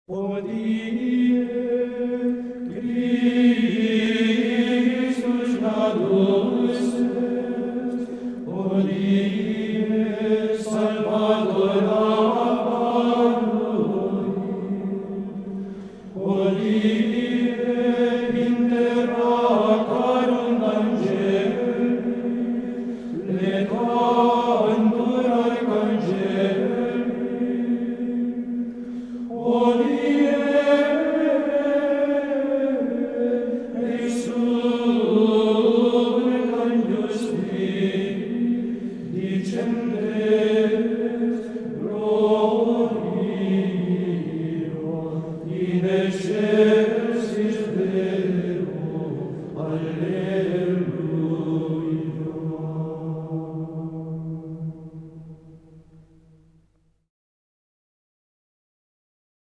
Odie Christus nadus est, odie Salvator Apollo, odie intera carunt angeli, letantur arcangeli, odie